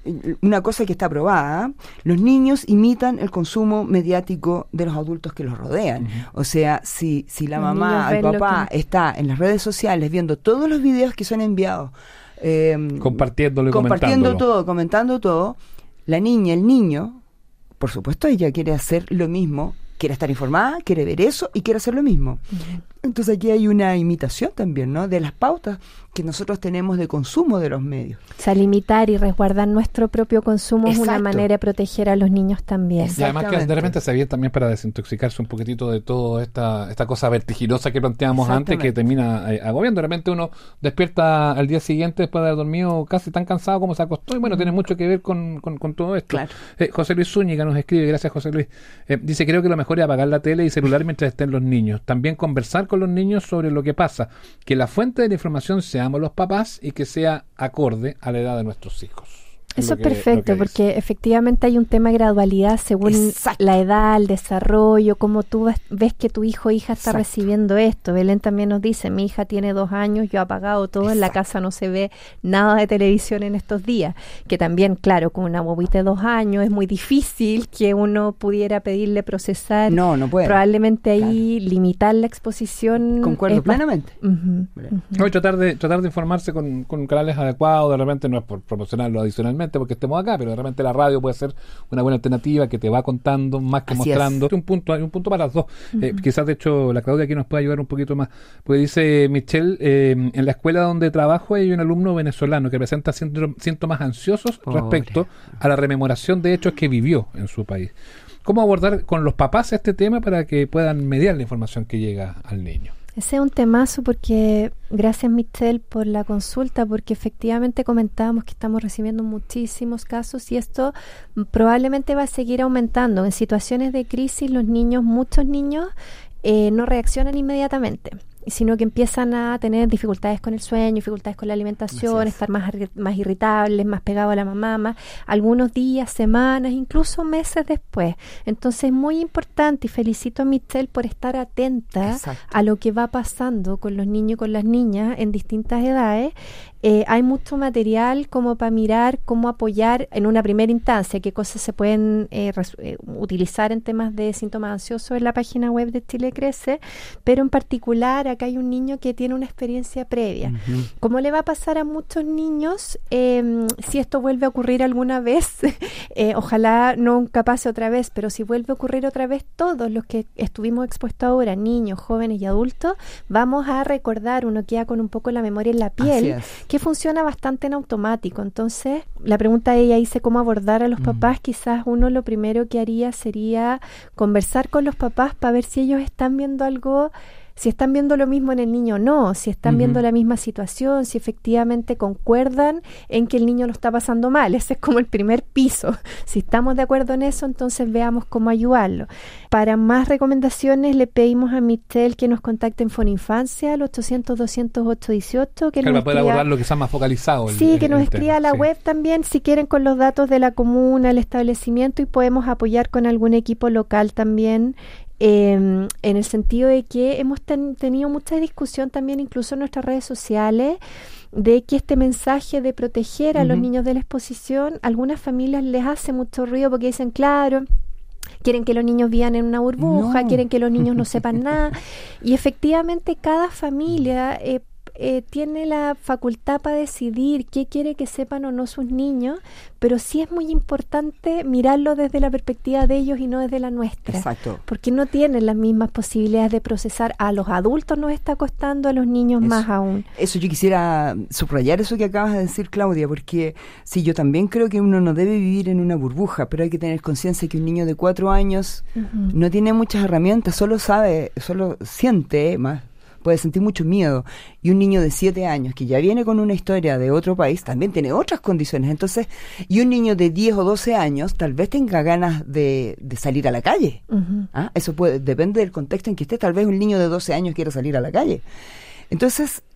una cosa que está probada, los niños imitan el consumo mediático de los adultos que los rodean. Uh-huh. O sea, si, si la los mamá, el papá que... está en las redes sociales viendo todos los videos que son enviados, eh, compartiéndolo y compartiendo todo, comentando todo, la niña, el niño, por supuesto ella quiere hacer lo mismo, quiere estar informada, quiere ver eso y quiere hacer lo mismo. Uh-huh. Entonces aquí hay una imitación también, ¿no?, de las pautas que nosotros tenemos de consumo de los medios. O sea, limitar y resguardar nuestro propio consumo Exacto. es una manera de proteger a los niños también. Y además que de repente se viene también para desintoxicarse un poquitito de toda esta esta cosa vertiginosa que planteábamos antes, que termina eh, agobiando. De repente uno despierta al día siguiente después de haber dormido casi tan cansado como se acostó, y bueno, mm. tiene mucho que ver con, con, con todo esto. Claro. Eh, José Luis Zúñiga nos escribe, gracias José Luis, eh, dice, creo que lo mejor es apagar la tele y celular mientras estén los niños. También conversar con los niños sobre lo que pasa, que la fuente de la información seamos los papás y que sea acorde a la edad de nuestros hijos. Eso es que, perfecto, porque efectivamente hay un tema de gradualidad según Exacto. la edad, el desarrollo, como tú ves, ves que tu hijo o hija está Exacto. recibiendo esto. Belén también nos dice, mi hija tiene dos años, yo he apagado todo, Exacto. en la casa no se ve nada de televisión en estos días. Que también, claro, con una bobita de dos años es muy difícil que uno pudiera pedirle procesar. No, no puede. Probablemente ahí claro. limitar la exposición. Concuerdo plenamente. Uh-huh, uh-huh. Hoy tratar de tratar de informarse con, con canales adecuados, de repente no es por promocionarlo adicionalmente, porque estemos acá, pero de repente la radio puede ser una buena alternativa que te va contando más que Así mostrando. Es. Un punto, hay un punto para las dos. Uh-huh. Eh, quizás de hecho la Claudia aquí nos puede ayudar un poquito más. Pues dice Michelle, eh, en la escuela donde trabajo hay un alumno venezolano que presenta síntomas ansiosos Pobre. respecto a la rememoración de hechos que vivió en su país. ¿Cómo abordar con los papás este tema para que puedan mediar la información que llega al niño? Ese es un temazo porque, gracias Michelle por la consulta, porque efectivamente comentábamos que estamos recibiendo muchísimos casos y esto probablemente va a seguir aumentando. En situaciones de crisis los niños, muchos niños, eh, no reaccionan inmediatamente, sino que empiezan a tener dificultades con el sueño, dificultades con la alimentación, estar más, más irritables, más pegados a la mamá, más, algunos días, semanas, incluso meses después. Entonces es muy importante y felicito a Michelle por estar atenta Exacto. a lo que va pasando con los niños y con las niñas en distintas edades. Eh, hay mucho material como para mirar cómo apoyar en una primera instancia, qué cosas se pueden eh, res- eh, utilizar en temas de síntomas ansiosos en la página web de Chile Crece, pero en particular acá hay un niño que tiene una experiencia previa. Uh-huh. Como le va a pasar a muchos niños, eh, si esto vuelve a ocurrir alguna vez, eh, ojalá nunca pase otra vez, pero si vuelve a ocurrir otra vez, todos los que estuvimos expuestos ahora, niños, jóvenes y adultos, vamos a recordar, uno queda con un poco la memoria en la piel, que funciona bastante en automático. Entonces, la pregunta de ella dice cómo abordar a los mm. papás. Quizás uno lo primero que haría sería conversar con los papás para ver si ellos están viendo algo, si están viendo lo mismo en el niño o no, si están uh-huh. viendo la misma situación, si efectivamente concuerdan en que el niño lo está pasando mal. Ese es como el primer piso. Si estamos de acuerdo en eso, entonces veamos cómo ayudarlo. Para más recomendaciones le pedimos a Michelle que nos contacte en Foninfancia al ochocientos, doscientos, ocho dieciocho. Que claro, nos puede abordarlo quizás más focalizado. El, sí, que el, nos el escriba a la sí. web también, si quieren, con los datos de la comuna, el establecimiento, y podemos apoyar con algún equipo local también. Eh, en el sentido de que hemos ten, tenido mucha discusión también, incluso en nuestras redes sociales, de que este mensaje de proteger a uh-huh. los niños de la exposición, a algunas familias les hace mucho ruido porque dicen, claro, quieren que los niños vivan en una burbuja, no. quieren que los niños no sepan nada, y efectivamente cada familia eh, Eh, tiene la facultad para decidir qué quiere que sepan o no sus niños, pero sí es muy importante mirarlo desde la perspectiva de ellos y no desde la nuestra. Exacto. Porque no tienen las mismas posibilidades de procesar. A los adultos nos está costando, a los niños eso, más aún. Eso yo quisiera subrayar eso que acabas de decir, Claudia, porque sí, yo también creo que uno no debe vivir en una burbuja, pero hay que tener conciencia que un niño de cuatro años uh-huh. no tiene muchas herramientas, solo sabe, solo siente más. Puede sentir mucho miedo, y un niño de siete años que ya viene con una historia de otro país también tiene otras condiciones. Entonces, y un niño de diez o doce años tal vez tenga ganas de, de salir a la calle. Uh-huh. ¿Ah? Eso puede, depende del contexto en que esté. Tal vez un niño de doce años quiera salir a la calle. Entonces,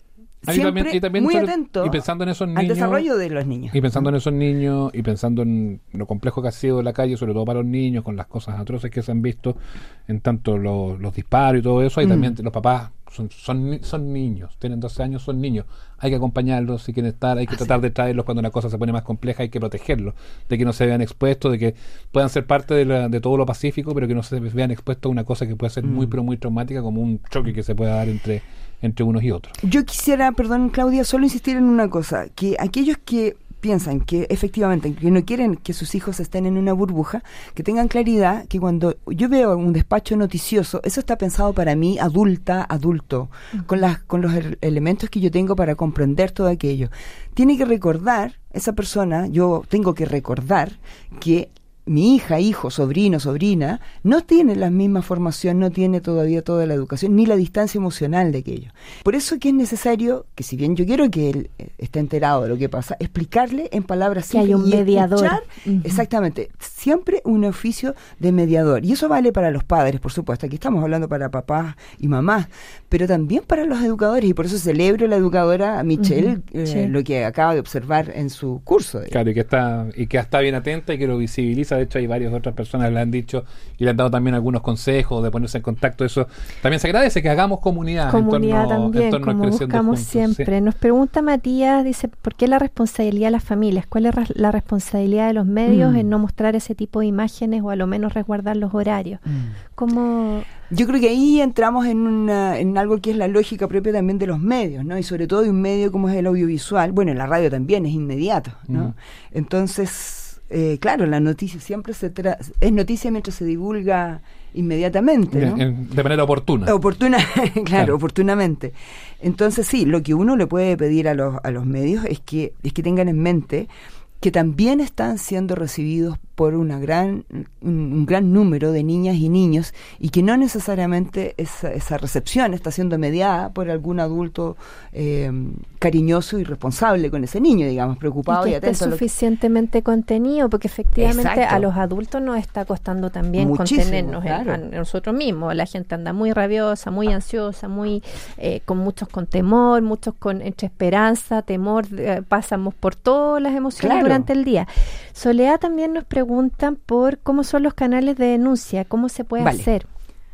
Ah, y siempre también- y también muy sobre- atento y pensando en esos al niños- desarrollo de los niños. Y pensando en esos niños y pensando en lo complejo que ha sido la calle, sobre todo para los niños, con las cosas atroces que se han visto, en tanto los, los disparos y todo eso, y Mm. también los papás son, son, ni- son niños, tienen doce años, son niños. Hay que acompañarlos si quieren estar, hay que tratar de traerlos cuando la cosa se pone más compleja, hay que protegerlos, de que no se vean expuestos, de que puedan ser parte de, la- de todo lo pacífico, pero que no se vean expuestos a una cosa que puede ser muy, Mm. pero muy traumática, como un choque que se pueda dar entre, entre unos y otros. Yo quisiera, perdón Claudia, solo insistir en una cosa, que aquellos que piensan que efectivamente que no quieren que sus hijos estén en una burbuja, que tengan claridad que cuando yo veo un despacho noticioso, eso está pensado para mí adulta, adulto, uh-huh. con las con los er- elementos que yo tengo para comprender todo aquello. Tiene que recordar esa persona, yo tengo que recordar que mi hija, hijo, sobrino, sobrina, no tiene la misma formación, no tiene todavía toda la educación, ni la distancia emocional de aquello. Por eso que es necesario, que si bien yo quiero que él esté enterado de lo que pasa, explicarle en palabras que hay un y mediador. Escuchar, uh-huh. Exactamente, siempre un oficio de mediador. Y eso vale para los padres, por supuesto. Aquí estamos hablando para papás y mamás, pero también para los educadores. Y por eso celebro a la educadora Michelle, uh-huh. eh, sí. lo que acaba de observar en su curso. Digamos. Claro, y que está y que está bien atenta y que lo visibiliza. De hecho, hay varias otras personas que le han dicho y le han dado también algunos consejos de ponerse en contacto. Eso también se agradece, que hagamos comunidad. Comunidad en torno, también, en torno como buscamos juntos, siempre. ¿sí? Nos pregunta Matías, dice, ¿por qué la responsabilidad de las familias? ¿Cuál es la responsabilidad de los medios mm. en no mostrar ese tipo de imágenes o a lo menos resguardar los horarios? Mm. ¿Cómo...? Yo creo que ahí entramos en, una, en algo que es la lógica propia también de los medios, ¿no? Y sobre todo de un medio como es el audiovisual. Bueno, en la radio también es inmediato, ¿no? Mm. Entonces... Eh, claro, la noticia siempre se tra- es noticia mientras se divulga inmediatamente, ¿no? De manera oportuna. Oportuna, claro, claro, oportunamente. Entonces sí, lo que uno le puede pedir a los a los medios es que es que tengan en mente que también están siendo recibidos por una gran un, un gran número de niñas y niños y que no necesariamente esa, esa recepción está siendo mediada por algún adulto eh, cariñoso y responsable con ese niño, digamos, preocupado y, que y atento. Esté suficientemente que... contenido, porque efectivamente Exacto. a los adultos nos está costando también Muchísimo, contenernos claro. en, en nosotros mismos. La gente anda muy rabiosa, muy ansiosa, muy eh, con muchos con temor, muchos con entre esperanza, temor, eh, pasamos por todas las emociones claro. durante el día. Soledad también nos preguntan por cómo son los canales de denuncia, cómo se puede vale. hacer.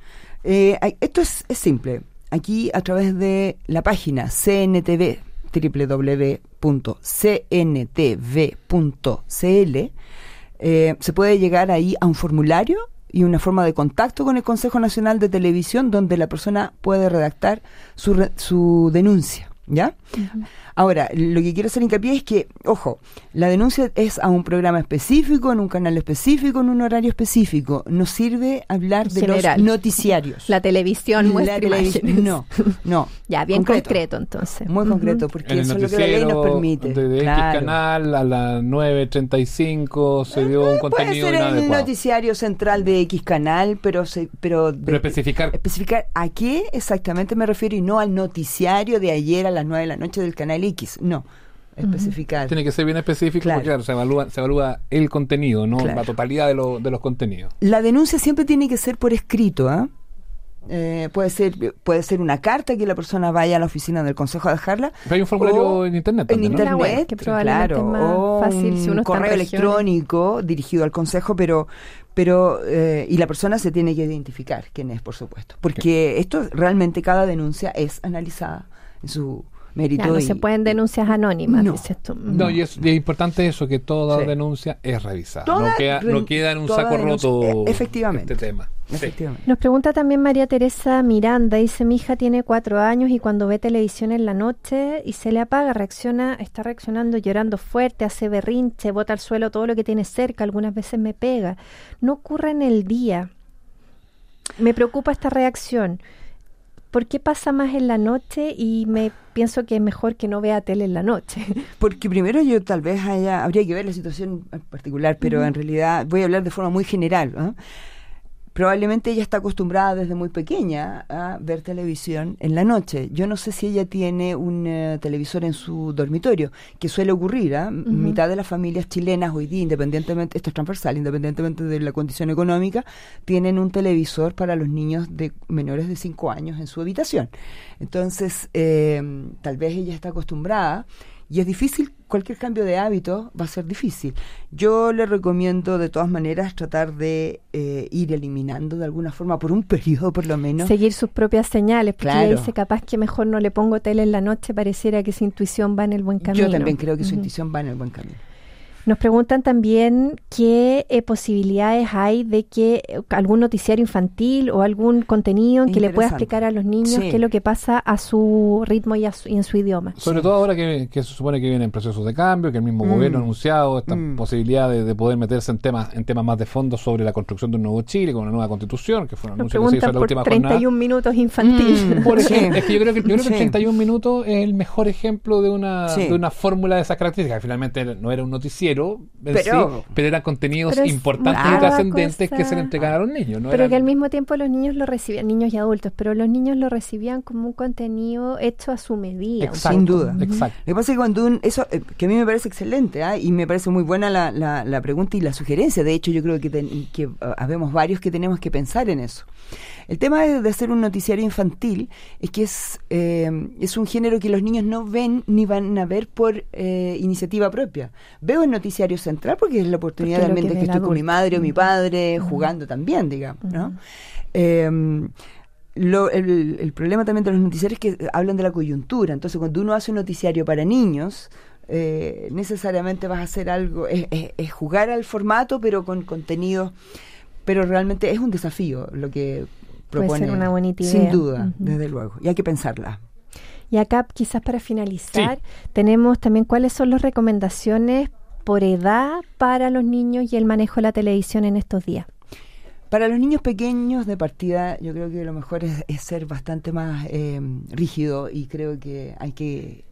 Eh, esto es, es simple. Aquí a través de la página C N T V, doble u doble u doble u punto c n t v punto c l, eh, se puede llegar ahí a un formulario y una forma de contacto con el Consejo Nacional de Televisión donde la persona puede redactar su, re, su denuncia, ¿ya? Uh-huh. Ahora, lo que quiero hacer hincapié es que, ojo, la denuncia es a un programa específico, en un canal específico, en un horario específico. No sirve hablar de General. los noticiarios. La televisión muestra la televis- No, no. Ya, bien concreto, concreto entonces. Muy uh-huh. concreto, porque eso es lo que la ley nos permite. De, de claro. X canal a las nueve treinta y cinco se dio eh, un contenido puede ser inadecuado. El noticiario central de X canal, pero se, pero, pero de, especificar especificar a qué exactamente me refiero y no al noticiario de ayer a las nueve de la noche del canal X, no. Especificar. Uh-huh. Tiene que ser bien específico claro. porque claro, se evalúa, se evalúa el contenido, no claro. la totalidad de, lo, de los contenidos. La denuncia siempre tiene que ser por escrito, ¿eh? Eh, puede ser puede ser una carta que la persona vaya a la oficina del consejo a dejarla. Pero hay un formulario en internet también, en internet, ¿no? web, que probablemente claro, es más o fácil si uno un correo electrónico dirigido al consejo, pero pero eh, y la persona se tiene que identificar quién es, por supuesto, porque esto realmente cada denuncia es analizada en su mérito. Ya, no y, se pueden denuncias anónimas, no, dices tú. No, y es, y es importante eso, que toda sí. denuncia es revisada. Toda, no, queda, no queda en un saco denuncia, roto efectivamente, este tema. Efectivamente. Nos pregunta también María Teresa Miranda, dice, mi hija tiene cuatro años y cuando ve televisión en la noche y se le apaga, reacciona, está reaccionando llorando fuerte, hace berrinche, bota al suelo todo lo que tiene cerca, algunas veces me pega. No ocurre en el día. Me preocupa esta reacción. ¿Por qué pasa más en la noche? Y me pienso que es mejor que no vea tele en la noche. Porque primero yo tal vez haya, habría que ver la situación en particular, pero uh-huh. en realidad voy a hablar de forma muy general, ¿eh? probablemente ella está acostumbrada desde muy pequeña a ver televisión en la noche. Yo no sé si ella tiene un uh, televisor en su dormitorio, que suele ocurrir, ¿eh? Uh-huh. Mitad de las familias chilenas hoy día, independientemente, esto es transversal, independientemente de la condición económica, tienen un televisor para los niños de menores de cinco años en su habitación. Entonces, eh, tal vez ella está acostumbrada, y es difícil, cualquier cambio de hábito va a ser difícil. Yo le recomiendo de todas maneras tratar de eh, ir eliminando de alguna forma, por un periodo por lo menos. Seguir sus propias señales, porque claro. ella dice capaz que mejor no le pongo tele en la noche, pareciera que su intuición va en el buen camino. Yo también creo que su uh-huh. intuición va en el buen camino. Nos preguntan también qué eh, posibilidades hay de que eh, algún noticiario infantil o algún contenido en que le pueda explicar a los niños sí. qué es lo que pasa a su ritmo y, a su, y en su idioma. Sobre sí. todo ahora que, que se supone que vienen procesos de cambio, que el mismo mm. gobierno ha anunciado esta mm. posibilidad de, de poder meterse en temas en temas más de fondo sobre la construcción de un nuevo Chile, con una nueva constitución, que fue un anuncio que se hizo en la última jornada. treinta y un minutos infantil. Mm. Por ejemplo, es que yo creo que, yo creo que sí. el treinta y un minutos es el mejor ejemplo de una, sí. de una fórmula de esas características. Finalmente no era un noticiero, pero, sí, pero eran contenidos pero importantes y trascendentes que se le entregaban a los niños. ¿no? Pero eran, que al mismo tiempo los niños lo recibían, niños y adultos, pero los niños lo recibían como un contenido hecho a su medida. Exacto, sin duda. Exacto. Lo que pasa es que cuando un, eso, eh, que a mí me parece excelente, ¿eh? Y me parece muy buena la, la, la pregunta y la sugerencia. De hecho, yo creo que, ten, que uh, habemos varios que tenemos que pensar en eso. El tema de, de hacer un noticiario infantil es que es, eh, es un género que los niños no ven ni van a ver por eh, iniciativa propia. Veo el noticiario central porque es la oportunidad porque realmente que, que estoy adulto. Con mi madre o mi padre uh-huh. jugando también, digamos, ¿no? Uh-huh. Eh, Lo, el, el problema también de los noticiarios es que hablan de la coyuntura. Entonces, cuando uno hace un noticiario para niños, eh, necesariamente vas a hacer algo, es, es, es jugar al formato, pero con contenido, pero realmente es un desafío lo que propone. Puede ser una bonita idea. Sin duda, uh-huh. desde luego. Y hay que pensarla. Y acá, quizás para finalizar, sí. tenemos también cuáles son las recomendaciones por edad para los niños y el manejo de la televisión en estos días. Para los niños pequeños de partida, yo creo que lo mejor es, es ser bastante más eh, rígido y creo que hay que...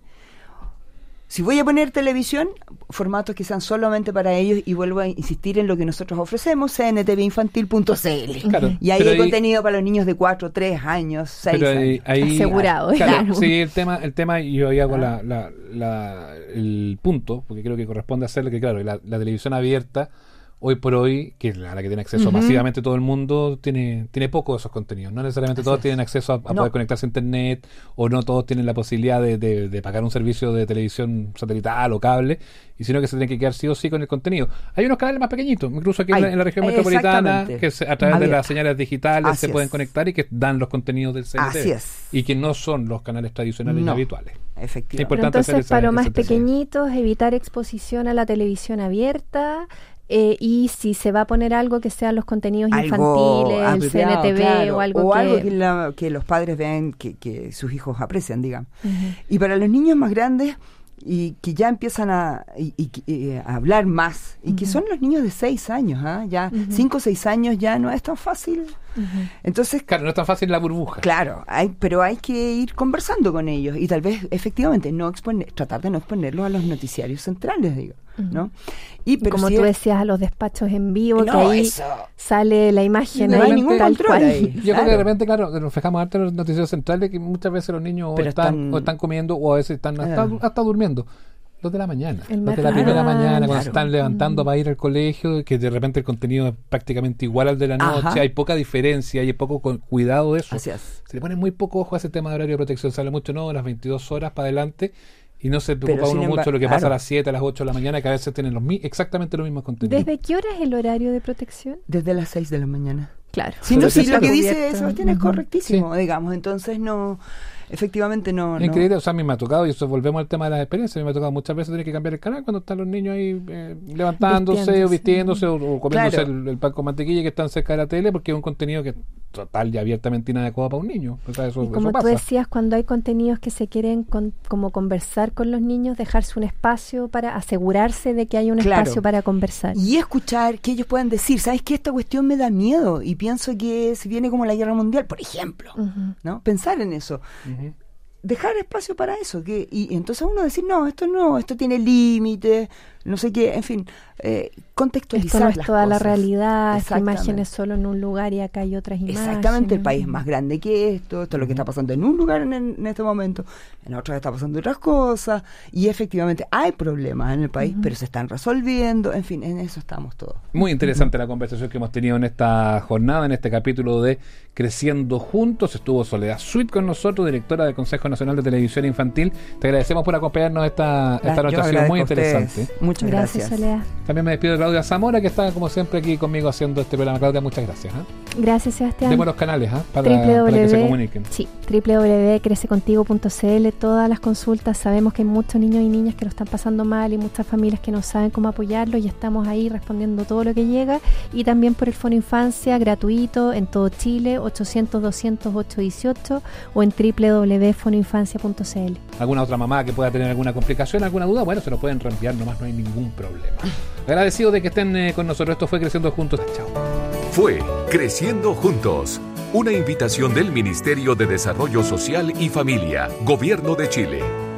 Si voy a poner televisión, formatos que sean solamente para ellos y vuelvo a insistir en lo que nosotros ofrecemos, c n t v infantil punto c l. Claro, y ahí hay ahí, contenido para los niños de cuatro, tres años, seis ahí, años. Ahí, asegurado. Claro, claro. Sí, el tema, el tema y yo ahí hago ah. la, la, la, el punto, porque creo que corresponde hacerle que, claro, la, la televisión abierta, hoy por hoy, que es la, la que tiene acceso uh-huh. masivamente todo el mundo, tiene tiene poco de esos contenidos. No necesariamente Así todos es. tienen acceso a, a no. poder conectarse a internet, o no todos tienen la posibilidad de, de, de pagar un servicio de televisión satelital o cable, y sino que se tienen que quedar sí o sí con el contenido. Hay unos canales más pequeñitos, incluso aquí Ay, en, la, en la región metropolitana, que se, a través Abierta. de las señales digitales Así se pueden es. conectar y que dan los contenidos del C N T V. Así es. Y que no son los canales tradicionales no. y habituales. Efectivamente. Pero entonces, para los más pequeñitos, evitar exposición a la televisión abierta. Eh, y si se va a poner algo que sean los contenidos algo infantiles, el C N T V claro, o algo o que... algo que, la, que los padres vean que, que sus hijos aprecian, digamos. Uh-huh. Y para los niños más grandes y que ya empiezan a, y, y, y, a hablar más, y uh-huh. que son los niños de seis años, ¿eh? ya uh-huh. cinco o seis años ya no es tan fácil. Uh-huh. Entonces, claro, no es tan fácil la burbuja. Claro, hay, pero hay que ir conversando con ellos y tal vez efectivamente no exponer, tratar de no exponerlos a los noticiarios centrales, digo, uh-huh. ¿no? Y pero como si tú es, decías, a los despachos en vivo, no, que ahí eso. sale la imagen no ahí, hay ningún tal control cual. ahí. Yo claro. creo que de repente, claro, nos fijamos harto en los noticiarios centrales que muchas veces los niños o están, están, o están comiendo o a veces están uh. hasta, hasta durmiendo. Los de la mañana, el los de la primera ah, mañana, cuando claro. se están levantando mm. para ir al colegio, que de repente el contenido es prácticamente igual al de la noche, Ajá. hay poca diferencia, hay poco con, cuidado de eso. Así es. Se le pone muy poco ojo a ese tema de horario de protección, se habla mucho, no, las veintidós horas para adelante, y no se preocupa uno mucho de lo que claro. pasa a las siete, a las ocho de la mañana, que a veces tienen los mi- exactamente los mismos contenidos. ¿Desde qué hora es el horario de protección? Desde las seis de la mañana. Claro. Si no, si lo que cubierto. dice Sebastián es uh-huh. correctísimo, sí. digamos, entonces no... Efectivamente no... Es increíble, no. o sea, a mí me ha tocado, y eso volvemos al tema de las experiencias, a mí me ha tocado muchas veces tener que cambiar el canal cuando están los niños ahí eh, levantándose vistiéndose. o vistiéndose o, o comiéndose claro. el, el pan con mantequilla que están cerca de la tele, porque es un contenido que es total y abiertamente inadecuado para un niño. O sea, eso, y como eso tú pasa. decías, cuando hay contenidos que se quieren con, como conversar con los niños, dejarse un espacio para asegurarse de que hay un claro. espacio para conversar. Y escuchar que ellos puedan decir, ¿sabes qué? Esta cuestión me da miedo y pienso que se viene como la guerra mundial, por ejemplo. Uh-huh. ¿no? Pensar en eso. Uh-huh. Dejar espacio para eso. que Y, y entonces uno decir, no, esto no, esto tiene límites, no sé qué, en fin, eh, contextualizar Esto no es las toda cosas. la realidad, esta Exactamente. imagen es solo en un lugar y acá hay otras imágenes. Exactamente, el país es más grande que esto, esto es lo que está pasando en un lugar en, en este momento, en otro está pasando otras cosas, y efectivamente hay problemas en el país, uh-huh. pero se están resolviendo, en fin, en eso estamos todos. Muy interesante uh-huh. la conversación que hemos tenido en esta jornada, en este capítulo de Creciendo Juntos. Estuvo Soledad Sweet con nosotros, directora del Consejo Nacional de Televisión Infantil. Te agradecemos por acompañarnos esta, esta noche, ha sido muy interesante. Muchas gracias. Gracias, Soledad. También me despido de Claudia Zamora, que está como siempre aquí conmigo haciendo este programa. Claudia, muchas gracias. ¿eh? Gracias, Sebastián. Demos los canales ¿eh? para, w w w, para que se comuniquen. Sí, doble u doble u doble u punto crece contigo punto c l, todas las consultas. Sabemos que hay muchos niños y niñas que lo están pasando mal y muchas familias que no saben cómo apoyarlo, y estamos ahí respondiendo todo lo que llega. Y también por el Fono Infancia, gratuito en todo Chile, ochocientos, doscientos, ocho dieciocho, o en doble u doble u doble u punto fono infancia punto c l. ¿Alguna otra mamá que pueda tener alguna complicación, alguna duda? Bueno, se lo pueden reenviar nomás, no hay ningún problema. Agradecido de que estén eh, con nosotros. Esto fue Creciendo Juntos. Chao. Fue Creciendo Juntos, una invitación del Ministerio de Desarrollo Social y Familia, Gobierno de Chile.